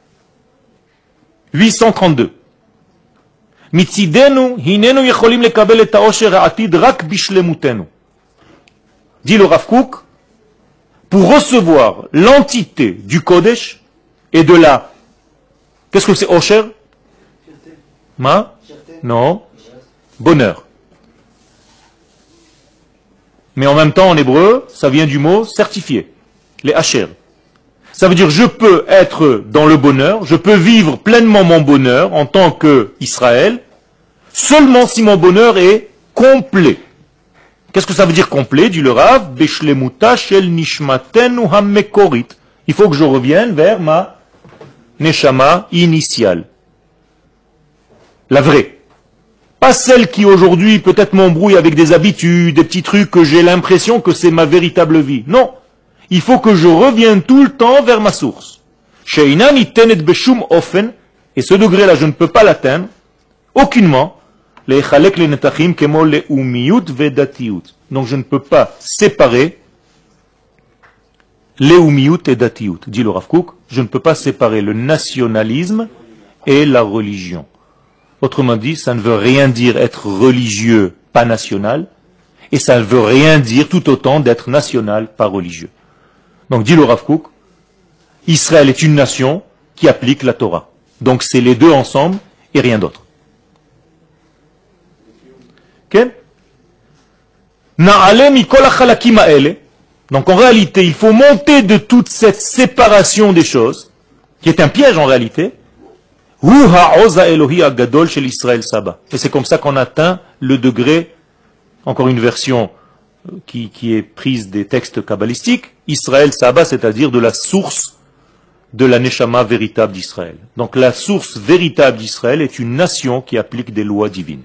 832. Mitzidenu, hinenu yecholim lekabel et haosher ha'atid rak bishlemutenu. Dit le Rav Kook, pour recevoir l'entité du Kodesh et de la... Qu'est-ce que c'est Osher? Ma? Non. Bonheur. Mais en même temps, en hébreu, ça vient du mot certifié. Les Asher. Ça veut dire je peux être dans le bonheur, je peux vivre pleinement mon bonheur en tant qu'Israël, seulement si mon bonheur est complet. Qu'est-ce que ça veut dire complet, dit le Rav? Beshlemuta shel nishmatenu hamekorit. Il faut que je revienne vers ma neshama initiale. La vraie. Pas celle qui aujourd'hui peut-être m'embrouille avec des habitudes, des petits trucs que j'ai l'impression que c'est ma véritable vie. Non. Il faut que je revienne tout le temps vers ma source. Et ce degré-là, je ne peux pas l'atteindre, aucunement. Donc je ne peux pas séparer leumiyut et datiyut. Dit le Rav Kook, je ne peux pas séparer le nationalisme et la religion. Autrement dit, ça ne veut rien dire être religieux, pas national, et ça ne veut rien dire tout autant d'être national, pas religieux. Donc dit le Rav Kook, Israël est une nation qui applique la Torah. Donc c'est les deux ensemble et rien d'autre. Ok? Donc en réalité, il faut monter de toute cette séparation des choses, qui est un piège en réalité. Et c'est comme ça qu'on atteint le degré, encore une version qui est prise des textes kabbalistiques, Israël Saba, c'est-à-dire de la source de la Neshama véritable d'Israël. Donc la source véritable d'Israël est une nation qui applique des lois divines.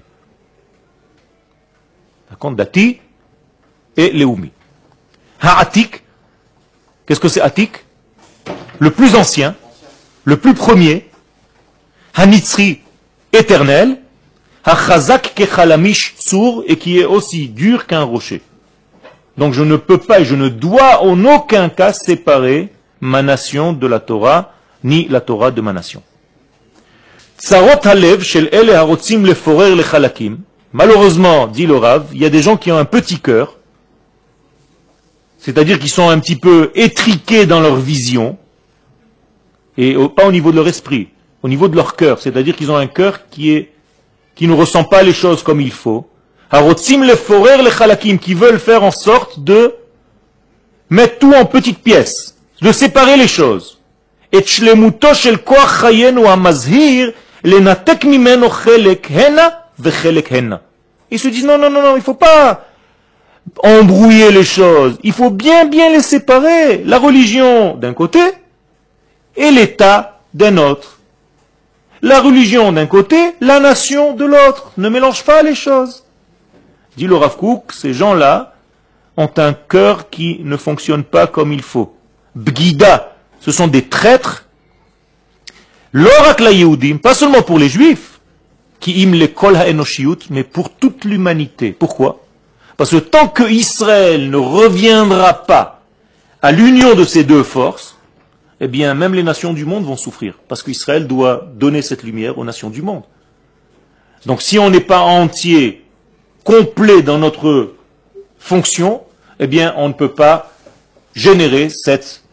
D'accord? Dati et Leumi. Ha'atik, qu'est-ce que c'est Atik? Le plus ancien, le plus premier, Hanitzri, éternel, Hachazak kechalamish tsur, et qui est aussi dur qu'un rocher. Donc je ne peux pas et je ne dois en aucun cas séparer ma nation de la Torah, ni la Torah de ma nation. Tsarot halev shel ele harotzim leforer lechalakim. Malheureusement, dit le Rav, il y a des gens qui ont un petit cœur, c'est-à-dire qu'ils sont un petit peu étriqués dans leur vision, et pas au niveau de leur esprit, au niveau de leur cœur, c'est-à-dire qu'ils ont un cœur qui ne ressent pas les choses comme il faut. Harotzim leforer lechalakim, qui veulent faire en sorte de mettre tout en petites pièces, de séparer les choses. Et shlemuto shel koach chayenu hamazhir lenatek mimeno chelek hena vechelek hena. Ils se disent non, il ne faut pas embrouiller les choses. Il faut bien les séparer. La religion d'un côté et l'État d'un autre. La religion d'un côté, la nation de l'autre. Ne mélange pas les choses. Dit le Rav Kook, ces gens-là ont un cœur qui ne fonctionne pas comme il faut. Bgida, ce sont des traîtres. L'orak la Yehudim, pas seulement pour les Juifs, qui im le kol ha'enoshiyut, mais pour toute l'humanité. Pourquoi? Parce que tant que Israël ne reviendra pas à l'union de ces deux forces, eh bien même les nations du monde vont souffrir. Parce qu'Israël doit donner cette lumière aux nations du monde. Donc si on n'est pas entier, complet dans notre fonction, eh bien on ne peut pas générer cette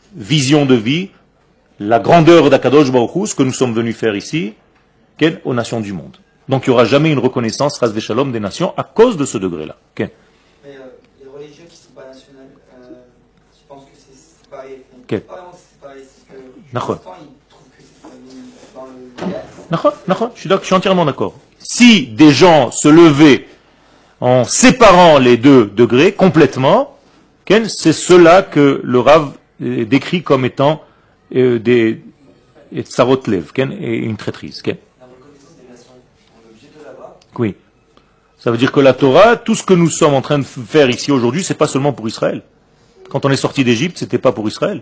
vision de vie, la grandeur d'Akadosh Baruch Hu, ce que nous sommes venus faire ici, aux nations du monde. Donc il n'y aura jamais une reconnaissance, ras v'shalom, des nations à cause de ce degré-là. Mais les religieux qui ne sont pas nationales, je pense que c'est séparé. Okay. Pas vraiment séparé, c'est que D'accord. pour l'instant, ils trouvent que c'est dans le D'accord, je suis entièrement d'accord. Si des gens se levaient en séparant les deux degrés complètement, c'est cela que le Rav décrit comme étant des tsarotlev, et une traîtrise. La reconnaissance des nations, on est obligé de l'avoir. Oui. Ça veut dire que la Torah, tout ce que nous sommes en train de faire ici aujourd'hui, c'est pas seulement pour Israël. Quand on est sorti d'Égypte, c'était pas pour Israël.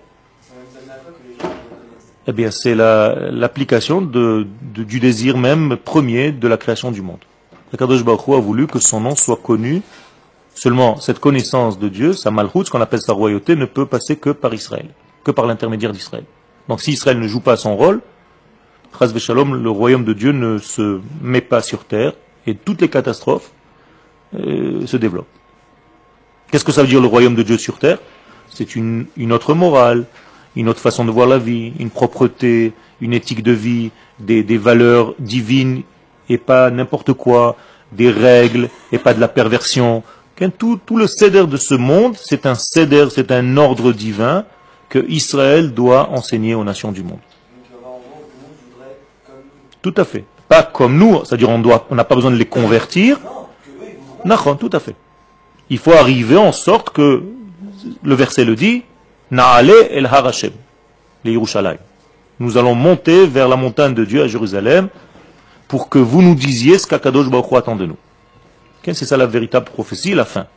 Eh bien, c'est l'application du désir même premier de la création du monde. Kadosh Baruch Hu a voulu que son nom soit connu. Seulement, cette connaissance de Dieu, sa malchoute, ce qu'on appelle sa royauté, ne peut passer que par Israël, que par l'intermédiaire d'Israël. Donc, si Israël ne joue pas son rôle, Chas v'Shalom, le royaume de Dieu ne se met pas sur terre et toutes les catastrophes se développent. Qu'est-ce que ça veut dire le royaume de Dieu sur terre? C'est une autre morale, une autre façon de voir la vie, une propreté, une éthique de vie, des valeurs divines et pas n'importe quoi, des règles et pas de la perversion. Tout le céder de ce monde, c'est un céder, c'est un ordre divin que Israël doit enseigner aux nations du monde. Donc il y aura en gros, le monde voudrait comme Tout à fait. Pas comme nous, c'est-à-dire on n'a pas besoin de les convertir. non, que eux ils voudront. Non, tout à fait. Il faut arriver en sorte que, le verset le dit, Na'ale el har Hashem, les Yerushalayim. Nous allons monter vers la montagne de Dieu à Jérusalem pour que vous nous disiez ce qu'Akadosh Baruch Hu attend de nous. C'est ça la véritable prophétie, la fin.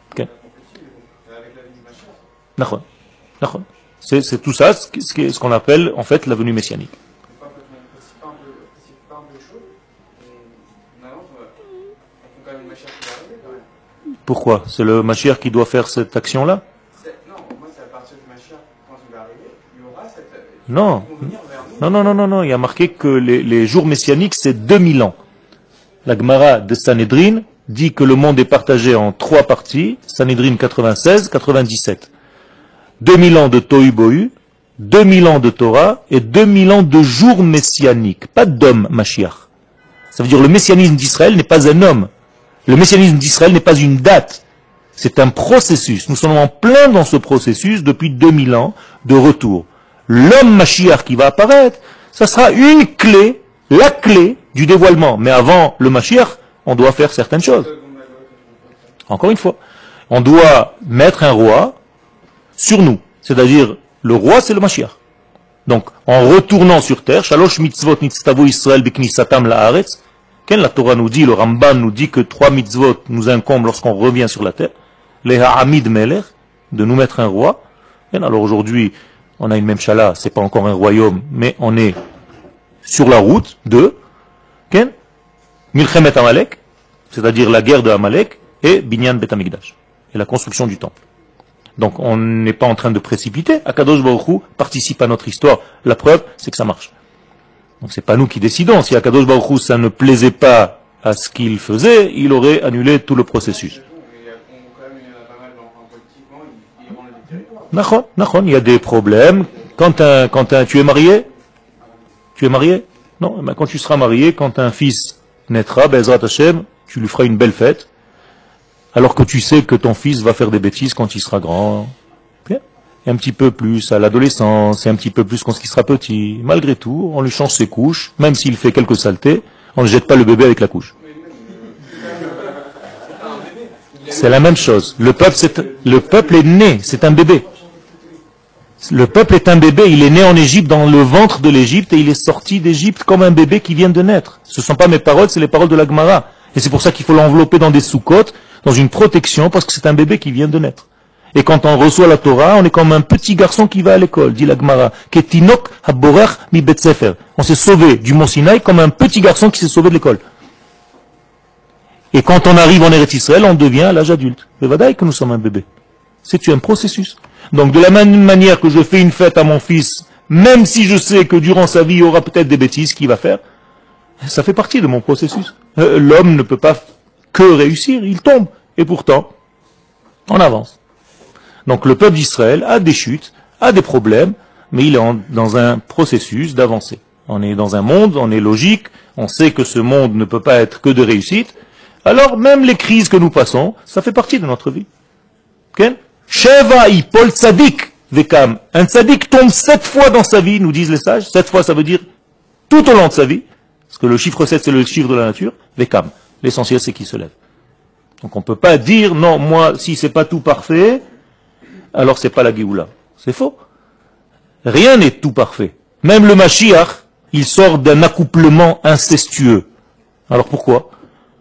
D'accord. C'est tout ça, ce qu'on appelle en fait la venue messianique. C'est pas un peu chaud. Maintenant, on fait quand même une machine qui va arriver quand même. Pourquoi? C'est le Mashiach qui doit faire cette action-là? Non, moi c'est à partir du machine, quand il va arriver, il y aura cette. Non. Ils vont venir vers nous. Non. Il y a marqué que les jours messianiques, c'est 2000 ans. La Gemara de Sanhedrin dit que le monde est partagé en 3 parties. Sanhedrin 96, 97. 2000 ans de Tohu Bohu, 2000 ans de Torah et 2000 ans de jours messianiques. Pas d'homme Mashiach. Ça veut dire le messianisme d'Israël n'est pas un homme. Le messianisme d'Israël n'est pas une date. C'est un processus. Nous sommes en plein dans ce processus depuis 2000 ans de retour. L'homme Mashiach qui va apparaître, ça sera une clé, la clé du dévoilement. Mais avant le Mashiach, on doit faire certaines choses. Encore une fois, on doit mettre un roi sur nous. C'est-à-dire, le roi, c'est le Mashiach. Donc, en retournant sur terre, Shalosh mitzvot nitztavu Israël b'knisatam la'aretz, la Torah nous dit, le Ramban nous dit que 3 mitzvot nous incombent lorsqu'on revient sur la terre. Les ha'amid melech, de nous mettre un roi. Alors aujourd'hui, on a une même chala, c'est pas encore un royaume, mais on est sur la route de Milchemet Amalek, c'est-à-dire la guerre de Amalek, et Binyan Bet Hamikdash, et la construction du temple. Donc on n'est pas en train de précipiter. Akadosh Baruch Hu participe à notre histoire. La preuve, c'est que ça marche. Donc c'est pas nous qui décidons. Si Akadosh Baruch Hu, ça ne plaisait pas à ce qu'il faisait, il aurait annulé tout le processus. Nachon, il y a des problèmes. Tu es marié? Tu es marié? Non, mais quand tu seras marié, quand un fils naîtra, Bezrat Hashem, tu lui feras une belle fête, alors que tu sais que ton fils va faire des bêtises quand il sera grand. Et un petit peu plus à l'adolescence, et un petit peu plus quand il sera petit. Malgré tout, on lui change ses couches, même s'il fait quelques saletés, on ne jette pas le bébé avec la couche. C'est la même chose. Le peuple est né, c'est un bébé. Le peuple est un bébé, il est né en Égypte, dans le ventre de l'Égypte, et il est sorti d'Égypte comme un bébé qui vient de naître. Ce ne sont pas mes paroles, c'est les paroles de la Gemara. Et c'est pour ça qu'il faut l'envelopper dans des sous-côtes, dans une protection, parce que c'est un bébé qui vient de naître. Et quand on reçoit la Torah, on est comme un petit garçon qui va à l'école, dit la Gemara. Ketinok haborech mi bet sefer. On s'est sauvé du Mont Sinaï comme un petit garçon qui s'est sauvé de l'école. Et quand on arrive en Eretz Israël, on devient à l'âge adulte. Mais vadaï que nous sommes un bébé. C'est un processus. Donc de la même manière que je fais une fête à mon fils, même si je sais que durant sa vie, il y aura peut-être des bêtises qu'il va faire, ça fait partie de mon processus. L'homme ne peut pas que réussir, il tombe. Et pourtant, on avance. Donc le peuple d'Israël a des chutes, a des problèmes, mais il est dans un processus d'avancée. On est dans un monde, on est logique, on sait que ce monde ne peut pas être que de réussite. Alors même les crises que nous passons, ça fait partie de notre vie. Okay? Sheva ipol tzadik vekam. Un tzadik tombe 7 fois dans sa vie, nous disent les sages. 7 fois, ça veut dire tout au long de sa vie. Parce que le chiffre 7, c'est le chiffre de la nature. Vekam. L'essentiel, c'est qu'il se lève. Donc on ne peut pas dire, non, moi, si c'est pas tout parfait, alors c'est pas la Géoula. C'est faux. Rien n'est tout parfait. Même le Mashiach, il sort d'un accouplement incestueux. Alors pourquoi?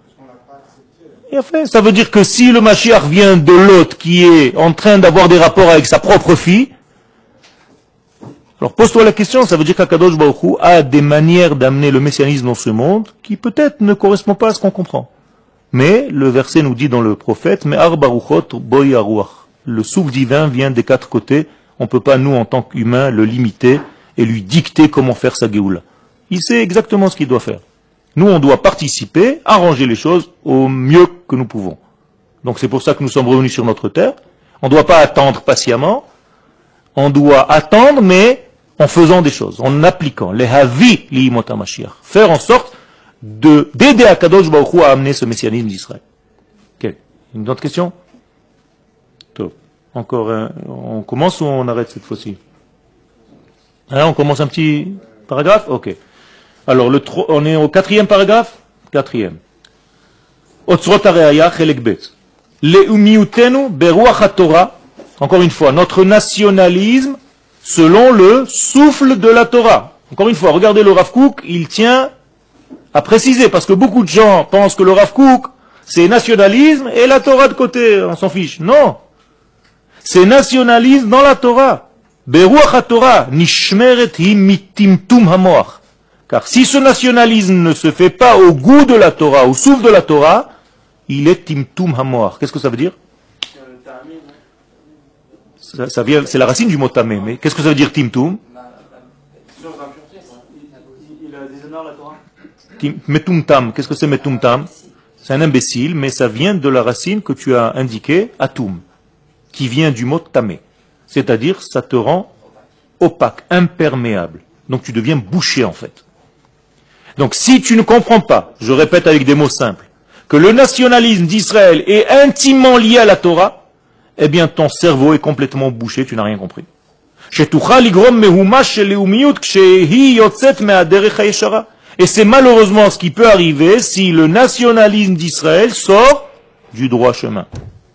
Ça veut dire que si le Mashiach vient de l'autre qui est en train d'avoir des rapports avec sa propre fille, alors pose-toi la question, ça veut dire qu'Akadosh Baruch Hu a des manières d'amener le messianisme dans ce monde qui peut-être ne correspondent pas à ce qu'on comprend. Mais le verset nous dit dans le prophète, mais Ar Baruchot Boy Aruach. Le souffle divin vient des 4 côtés, on ne peut pas nous en tant qu'humains le limiter et lui dicter comment faire sa Géoula. Il sait exactement ce qu'il doit faire. Nous, on doit participer, arranger les choses au mieux que nous pouvons. Donc c'est pour ça que nous sommes revenus sur notre terre. On ne doit pas attendre patiemment. On doit attendre, mais en faisant des choses, en appliquant. Les havi li'imot Mashiach. Faire en sorte d'aider Akadosh Baruch Hu à amener ce messianisme d'Israël. Okay. Une autre question? Top. Encore on commence ou on arrête cette fois-ci? On commence un petit paragraphe? Ok. Alors, on est au 4e paragraphe? 4e. Otzrot HaReaya, Chelek Bet. Le'umiutenu beruach HaTorah. Encore une fois, notre nationalisme selon le souffle de la Torah. Encore une fois, regardez le Rav Kook, il tient à préciser, parce que beaucoup de gens pensent que le Rav Kook, c'est nationalisme et la Torah de côté, on s'en fiche. Non. C'est nationalisme dans la Torah. Beruach HaTorah, nishmeret hi mitimtum hamoach. Car si ce nationalisme ne se fait pas au goût de la Torah, au souffle de la Torah, il est timtum hamoach. Qu'est-ce que ça veut dire? Ça vient, c'est la racine du mot tamé, mais qu'est-ce que ça veut dire timtum? Il déshonore la Torah. Metumtam, qu'est-ce que c'est metumtam? C'est un imbécile, mais ça vient de la racine que tu as indiquée, atum, qui vient du mot tamé. C'est-à-dire, ça te rend opaque, imperméable. Donc tu deviens bouché en fait. Donc si tu ne comprends pas, je répète avec des mots simples, que le nationalisme d'Israël est intimement lié à la Torah, eh bien ton cerveau est complètement bouché, tu n'as rien compris. Et c'est malheureusement ce qui peut arriver si le nationalisme d'Israël sort du droit chemin.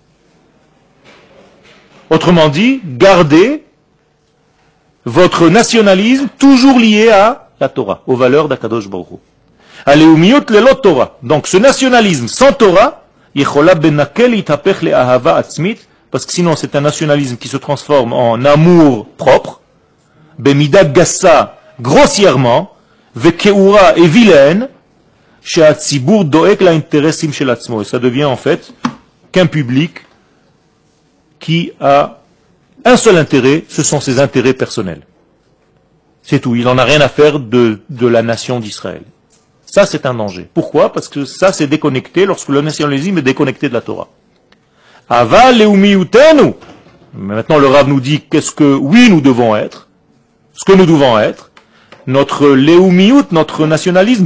Autrement dit, gardez votre nationalisme toujours lié à la Torah, aux valeurs d'Akadosh Baruch Hu. Aleumiyut lelot Torah. Donc ce nationalisme sans Torah, yechola benakel itapech le'ahava atzmit, parce que sinon c'est un nationalisme qui se transforme en amour propre, bemida gassa, grossièrement, vekeura et vilaine, she'atzibur doek la'interesim shel atzmo. Et ça devient en fait qu'un public qui a un seul intérêt, ce sont ses intérêts personnels. C'est tout, il n'en a rien à faire de la nation d'Israël. Ça, c'est un danger. Pourquoi? Parce que ça, c'est déconnecté lorsque le nationalisme est déconnecté de la Torah. Aval leumiyutenu. Maintenant, le Rav nous dit qu'est-ce que, oui, nous devons être, ce que nous devons être. Notre leumiyut, notre nationalisme,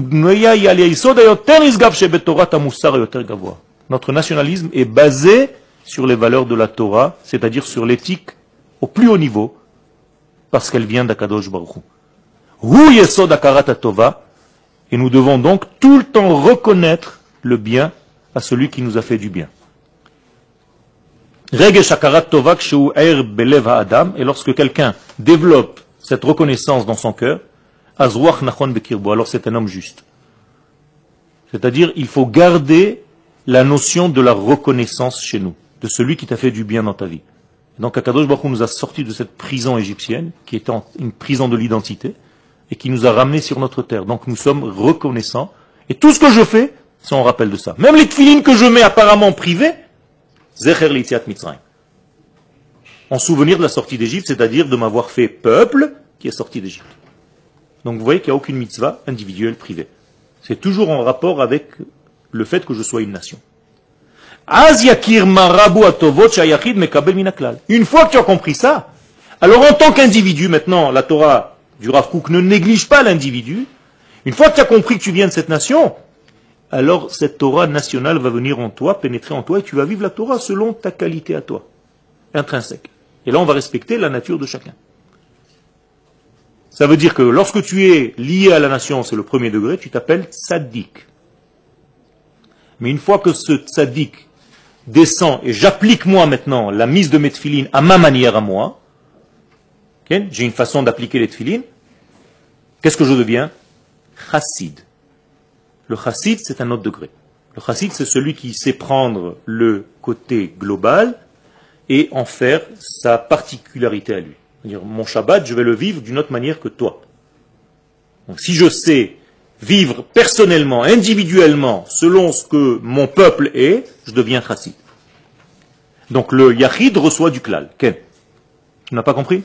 notre nationalisme est basé sur les valeurs de la Torah, c'est-à-dire sur l'éthique au plus haut niveau, parce qu'elle vient d'Akadosh Baruch Hu. Hu yesod akarat tova, et nous devons donc tout le temps reconnaître le bien à celui qui nous a fait du bien. Regesh akarat tova kshu er belev ha'adam, et lorsque quelqu'un développe cette reconnaissance dans son cœur, azruach nachon bekirbo, alors c'est un homme juste. C'est-à-dire, il faut garder la notion de la reconnaissance chez nous, de celui qui t'a fait du bien dans ta vie. Donc Akadosh Baruch Hu nous a sortis de cette prison égyptienne, qui était une prison de l'identité, et qui nous a ramenés sur notre terre. Donc nous sommes reconnaissants, et tout ce que je fais, c'est en rappel de ça. Même les tefilines que je mets apparemment privées, Zecher l'Yetziat Mitzrayim. En souvenir de la sortie d'Égypte, c'est-à-dire de m'avoir fait peuple qui est sorti d'Égypte. Donc vous voyez qu'il n'y a aucune mitzvah individuelle privée. C'est toujours en rapport avec le fait que je sois une nation. Une fois que tu as compris ça, Alors en tant qu'individu, maintenant, la Torah du Rav Kook ne néglige pas l'individu. Une fois que tu as compris que tu viens de cette nation, alors cette Torah nationale va venir en toi, pénétrer en toi, et tu vas vivre la Torah selon ta qualité à toi, intrinsèque. Et là, on va respecter la nature de chacun. Ça veut dire que lorsque tu es lié à la nation, c'est le premier degré, tu t'appelles tzaddik. Mais une fois que ce tzaddik descend, et j'applique moi maintenant la mise de mes tefilines à ma manière à moi, okay, j'ai une façon d'appliquer les tefilines, qu'est-ce que je deviens? Chassid. Le chassid, c'est un autre degré. Le chassid, c'est celui qui sait prendre le côté global et en faire sa particularité à lui. C'est-à-dire, mon Shabbat, je vais le vivre d'une autre manière que toi. Donc, si je sais vivre personnellement, individuellement, selon ce que mon peuple est, je deviens chassid. Donc, le yachid reçoit du klal. Ken, tu n'as pas compris?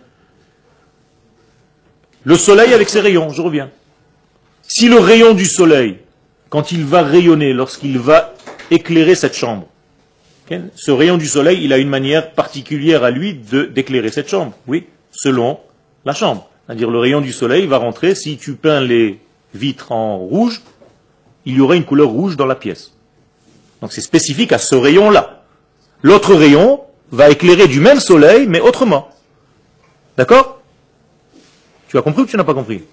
Le soleil avec ses rayons, je reviens. Si le rayon du soleil, quand il va rayonner, lorsqu'il va éclairer cette chambre, ce rayon du soleil, il a une manière particulière à lui d'éclairer cette chambre. Oui, selon la chambre. C'est-à-dire le rayon du soleil va rentrer, si tu peins les vitres en rouge, il y aura une couleur rouge dans la pièce. Donc c'est spécifique à ce rayon-là. L'autre rayon va éclairer du même soleil, mais autrement. D'accord? Tu as compris ou tu n'as pas compris?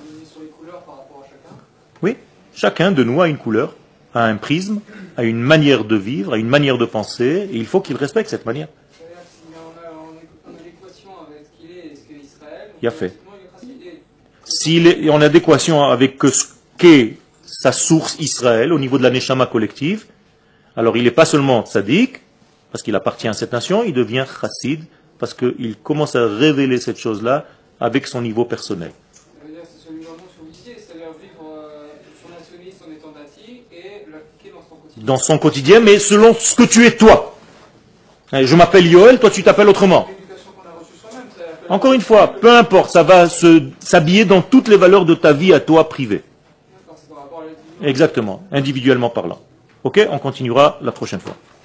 Oui, chacun de nous a une couleur, a un prisme, a une manière de vivre, a une manière de penser, et il faut qu'il respecte cette manière. Il a fait. S'il est en adéquation avec ce qu'est sa source Israël au niveau de la neshama collective, alors il n'est pas seulement tzaddik, parce qu'il appartient à cette nation, il devient chassid, parce qu'il commence à révéler cette chose-là avec son niveau personnel. Dans son quotidien, mais selon ce que tu es toi. Je m'appelle Yoel, toi tu t'appelles autrement. Encore une fois, peu importe, ça va s'habiller dans toutes les valeurs de ta vie à toi privée. Exactement, individuellement parlant. Ok, on continuera la prochaine fois.